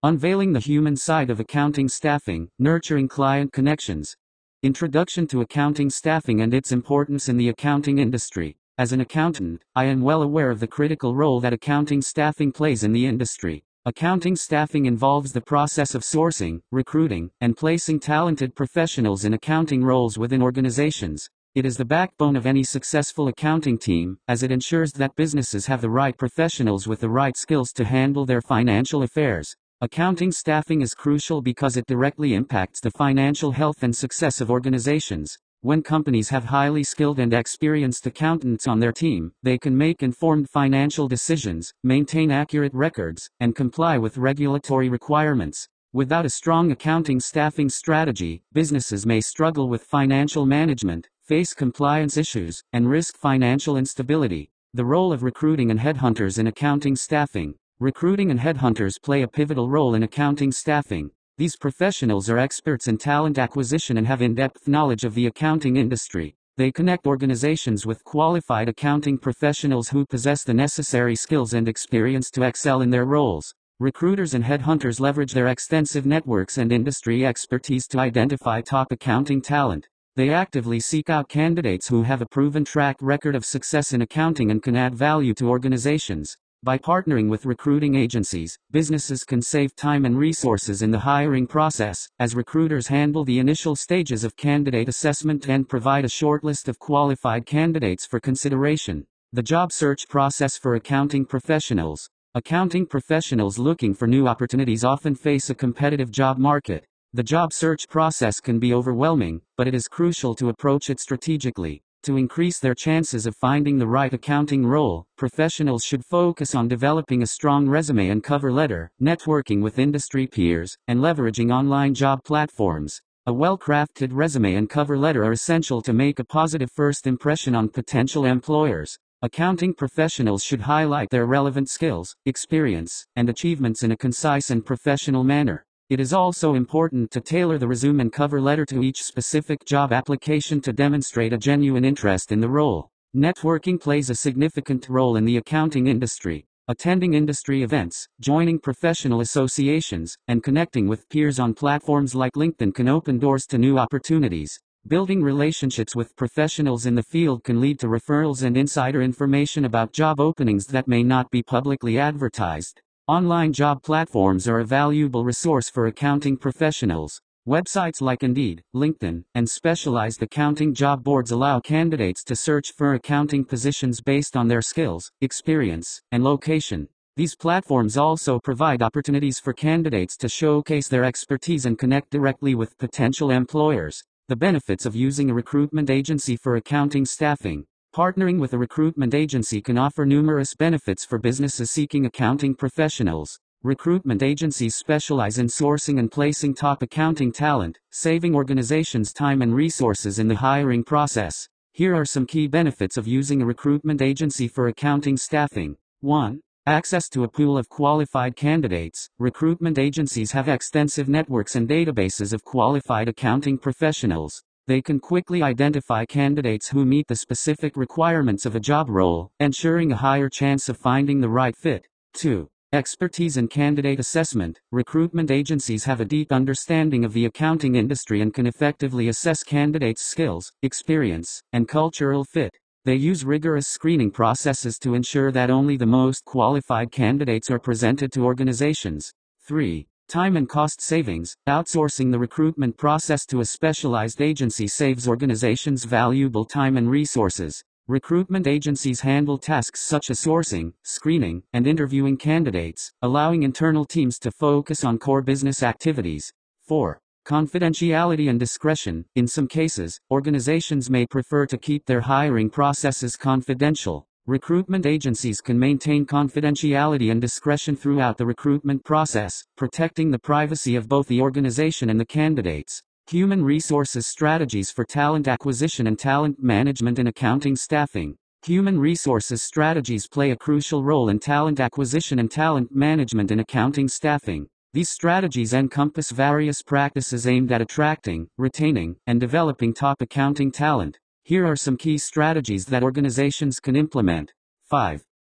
Unveiling the human side of accounting staffing, nurturing client connections. Introduction to accounting staffing and its importance in the accounting industry. As an accountant, I am well aware of the critical role that accounting staffing plays in the industry. Accounting staffing involves the process of sourcing, recruiting, and placing talented professionals in accounting roles within organizations. It is the backbone of any successful accounting team, as it ensures that businesses have the right professionals with the right skills to handle their financial affairs. Accounting staffing is crucial because it directly impacts the financial health and success of organizations. When companies have highly skilled and experienced accountants on their team, they can make informed financial decisions, maintain accurate records, and comply with regulatory requirements. Without a strong accounting staffing strategy, businesses may struggle with financial management, face compliance issues, and risk financial instability. The role of recruiting and headhunters in accounting staffing. Recruiting and headhunters play a pivotal role in accounting staffing. These professionals are experts in talent acquisition and have in-depth knowledge of the accounting industry. They connect organizations with qualified accounting professionals who possess the necessary skills and experience to excel in their roles. Recruiters and headhunters leverage their extensive networks and industry expertise to identify top accounting talent. They actively seek out candidates who have a proven track record of success in accounting and can add value to organizations. By partnering with recruiting agencies, businesses can save time and resources in the hiring process, as recruiters handle the initial stages of candidate assessment and provide a short list of qualified candidates for consideration. The job search process for accounting professionals. Accounting professionals looking for new opportunities often face a competitive job market. The job search process can be overwhelming, but it is crucial to approach it strategically. To increase their chances of finding the right accounting role, professionals should focus on developing a strong resume and cover letter, networking with industry peers, and leveraging online job platforms. A well-crafted resume and cover letter are essential to make a positive first impression on potential employers. Accounting professionals should highlight their relevant skills, experience, and achievements in a concise and professional manner. It is also important to tailor the resume and cover letter to each specific job application to demonstrate a genuine interest in the role. Networking plays a significant role in the accounting industry. Attending industry events, joining professional associations, and connecting with peers on platforms like LinkedIn can open doors to new opportunities. Building relationships with professionals in the field can lead to referrals and insider information about job openings that may not be publicly advertised. Online job platforms are a valuable resource for accounting professionals. Websites like Indeed, LinkedIn, and specialized accounting job boards allow candidates to search for accounting positions based on their skills, experience, and location. These platforms also provide opportunities for candidates to showcase their expertise and connect directly with potential employers. The benefits of using a recruitment agency for accounting staffing. Partnering with a recruitment agency can offer numerous benefits for businesses seeking accounting professionals. Recruitment agencies specialize in sourcing and placing top accounting talent, saving organizations time and resources in the hiring process. Here are some key benefits of using a recruitment agency for accounting staffing. 1. Access to a pool of qualified candidates. Recruitment agencies have extensive networks and databases of qualified accounting professionals. They can quickly identify candidates who meet the specific requirements of a job role, ensuring a higher chance of finding the right fit. 2. Expertise in candidate assessment. Recruitment agencies have a deep understanding of the accounting industry and can effectively assess candidates' skills, experience, and cultural fit. They use rigorous screening processes to ensure that only the most qualified candidates are presented to organizations. 3. Time and cost savings. Outsourcing the recruitment process to a specialized agency saves organizations valuable time and resources. Recruitment agencies handle tasks such as sourcing, screening, and interviewing candidates, allowing internal teams to focus on core business activities. 4. Confidentiality and discretion. In some cases, organizations may prefer to keep their hiring processes confidential. Recruitment agencies can maintain confidentiality and discretion throughout the recruitment process, protecting the privacy of both the organization and the candidates. Human resources strategies for talent acquisition and talent management in accounting staffing. Human resources strategies play a crucial role in talent acquisition and talent management in accounting staffing. These strategies encompass various practices aimed at attracting, retaining, and developing top accounting talent. Here are some key strategies that organizations can implement. 5.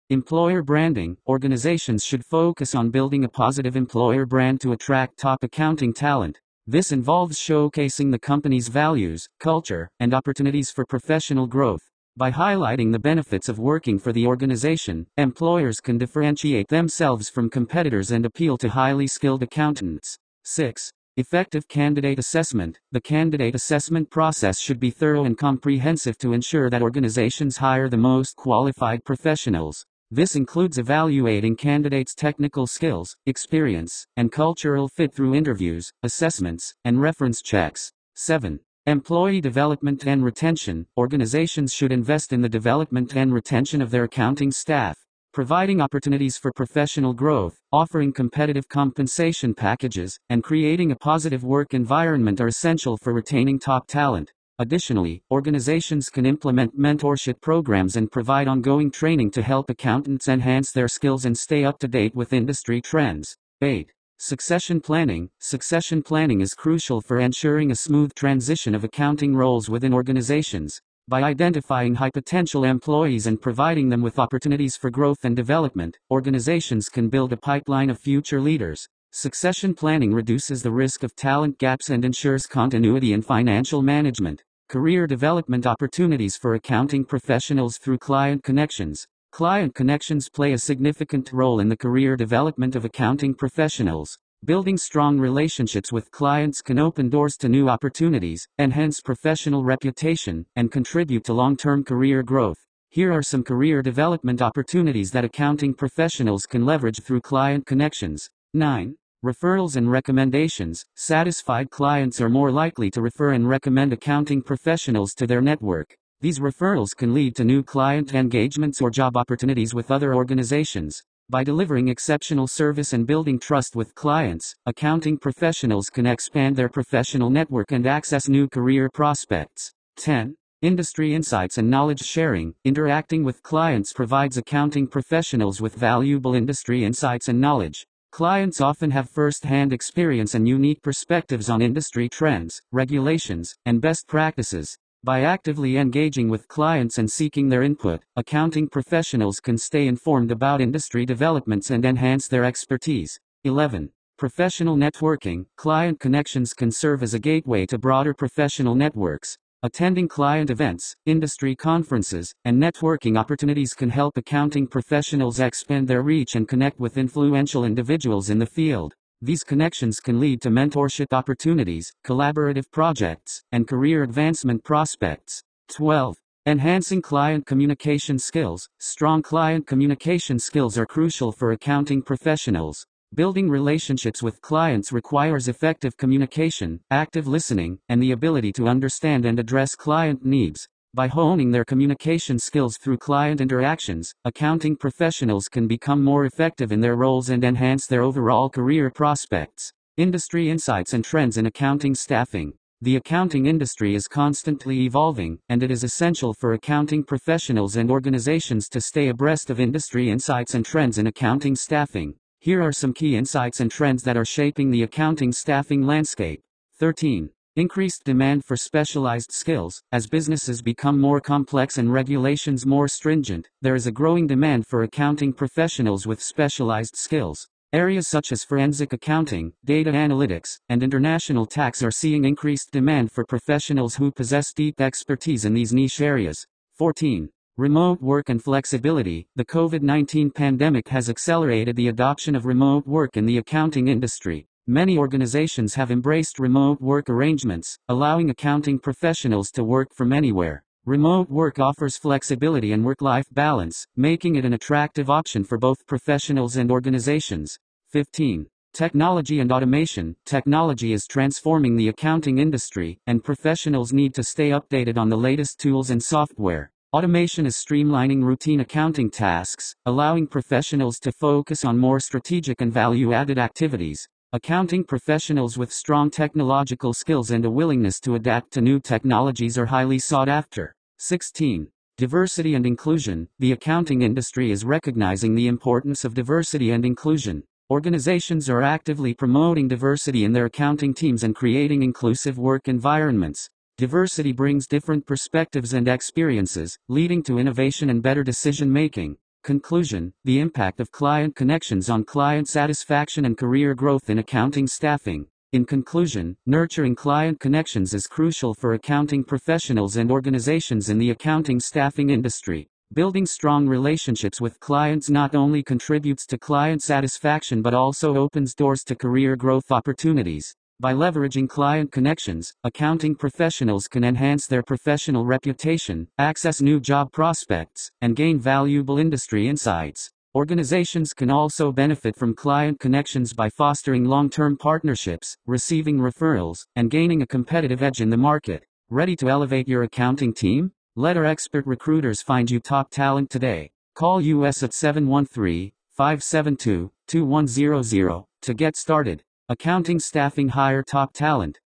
Employer branding. Organizations should focus on building a positive employer brand to attract top accounting talent. This involves showcasing the company's values, culture, and opportunities for professional growth. By highlighting the benefits of working for the organization, employers can differentiate themselves from competitors and appeal to highly skilled accountants. 6. Effective candidate assessment. The candidate assessment process should be thorough and comprehensive to ensure that organizations hire the most qualified professionals. This includes evaluating candidates' technical skills, experience, and cultural fit through interviews, assessments, and reference checks. 7. Employee development and retention. Organizations should invest in the development and retention of their accounting staff. Providing opportunities for professional growth, offering competitive compensation packages, and creating a positive work environment are essential for retaining top talent. Additionally, organizations can implement mentorship programs and provide ongoing training to help accountants enhance their skills and stay up to date with industry trends. 8. Succession planning. Succession planning is crucial for ensuring a smooth transition of accounting roles within organizations. By identifying high potential employees and providing them with opportunities for growth and development, organizations can build a pipeline of future leaders. Succession planning reduces the risk of talent gaps and ensures continuity in financial management. Career development opportunities for accounting professionals through client connections. Client connections play a significant role in the career development of accounting professionals. Building strong relationships with clients can open doors to new opportunities, enhance professional reputation, and contribute to long-term career growth. Here are some career development opportunities that accounting professionals can leverage through client connections. 9. Referrals and recommendations. Satisfied clients are more likely to refer and recommend accounting professionals to their network. These referrals can lead to new client engagements or job opportunities with other organizations. By delivering exceptional service and building trust with clients, accounting professionals can expand their professional network and access new career prospects. 10. Industry insights and knowledge sharing. Interacting with clients provides accounting professionals with valuable industry insights and knowledge. Clients often have first-hand experience and unique perspectives on industry trends, regulations, and best practices. By actively engaging with clients and seeking their input, accounting professionals can stay informed about industry developments and enhance their expertise. 11. Professional networking. Client connections can serve as a gateway to broader professional networks. Attending client events, industry conferences, and networking opportunities can help accounting professionals expand their reach and connect with influential individuals in the field. These connections can lead to mentorship opportunities, collaborative projects, and career advancement prospects. 12. Enhancing client communication skills. Strong client communication skills are crucial for accounting professionals. Building relationships with clients requires effective communication, active listening, and the ability to understand and address client needs. By honing their communication skills through client interactions, accounting professionals can become more effective in their roles and enhance their overall career prospects. Industry insights and trends in accounting staffing. The accounting industry is constantly evolving, and it is essential for accounting professionals and organizations to stay abreast of industry insights and trends in accounting staffing. Here are some key insights and trends that are shaping the accounting staffing landscape. 13. Increased demand for specialized skills. As businesses become more complex and regulations more stringent, there is a growing demand for accounting professionals with specialized skills. Areas such as forensic accounting, data analytics, and international tax are seeing increased demand for professionals who possess deep expertise in these niche areas. 14. Remote work and flexibility. The COVID-19 pandemic has accelerated the adoption of remote work in the accounting industry. Many organizations have embraced remote work arrangements, allowing accounting professionals to work from anywhere. Remote work offers flexibility and work-life balance, making it an attractive option for both professionals and organizations. 15. Technology and automation. Technology is transforming the accounting industry, and professionals need to stay updated on the latest tools and software. Automation is streamlining routine accounting tasks, allowing professionals to focus on more strategic and value-added activities. Accounting professionals with strong technological skills and a willingness to adapt to new technologies are highly sought after. 16. Diversity and inclusion. The accounting industry is recognizing the importance of diversity and inclusion. Organizations are actively promoting diversity in their accounting teams and creating inclusive work environments. Diversity brings different perspectives and experiences, leading to innovation and better decision-making. Conclusion: the impact of client connections on client satisfaction and career growth in accounting staffing. In conclusion, nurturing client connections is crucial for accounting professionals and organizations in the accounting staffing industry. Building strong relationships with clients not only contributes to client satisfaction but also opens doors to career growth opportunities. By leveraging client connections, accounting professionals can enhance their professional reputation, access new job prospects, and gain valuable industry insights. Organizations can also benefit from client connections by fostering long-term partnerships, receiving referrals, and gaining a competitive edge in the market. Ready to elevate your accounting team? Let our expert recruiters find you top talent today. Call us at 713-572-2100 to get started. Accounting staffing, hire top talent.